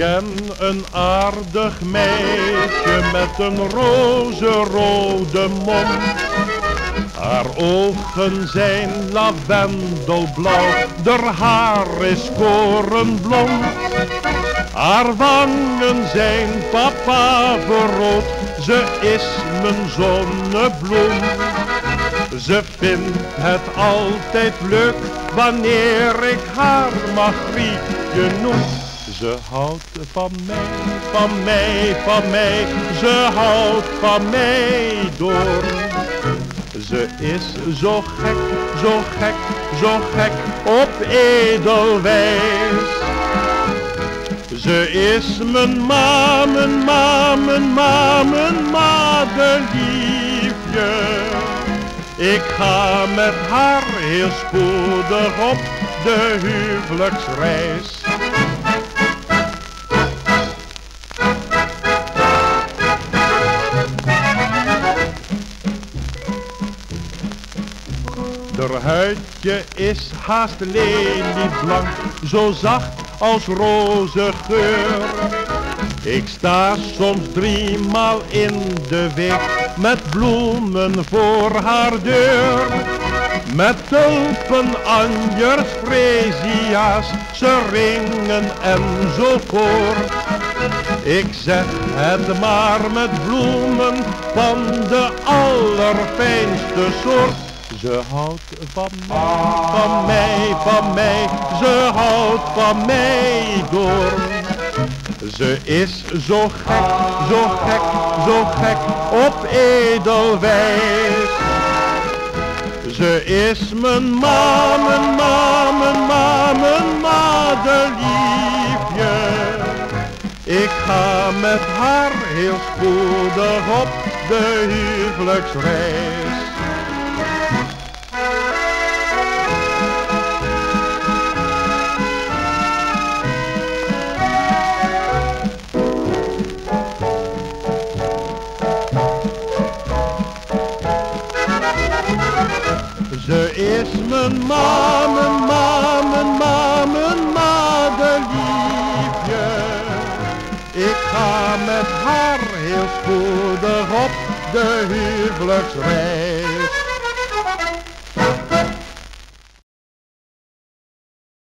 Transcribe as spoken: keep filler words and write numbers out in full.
ken een aardig meisje met een rozenrode mond. Haar ogen zijn lavendelblauw, haar haar is korenblond. Haar wangen zijn papaverrood, ze is mijn zonnebloem. Ze vindt het altijd leuk wanneer ik haar Margrietje noem. Ze houdt van mij, van mij, van mij, ze houdt van mij door. Ze is zo gek, zo gek, zo gek op edelwijs. Ze is mijn ma, mijn ma, mijn ma, mijn madeliefje. Ik ga met haar heel spoedig op de huwelijksreis. Haar huidje is haast lelieblank, zo zacht als rozengeur. Ik sta soms driemaal in de week met bloemen voor haar deur. Met tulpen, anjers, freesia's, seringen enzovoort. Ik zeg het maar met bloemen van de allerfijnste soort. Ze houdt van mij, van mij, van mij, ze houdt van mij door. Ze is zo gek, zo gek, zo gek op edelwijs. Ze is mijn ma, mijn ma, mijn ma, mijn madeliefje. Ik ga met haar heel spoedig op de huwelijksreis. Ze is mijn ma, mijn ma, mijn ma, mijn madeliefje. Ik ga met haar heel spoedig op de huwelijksreis.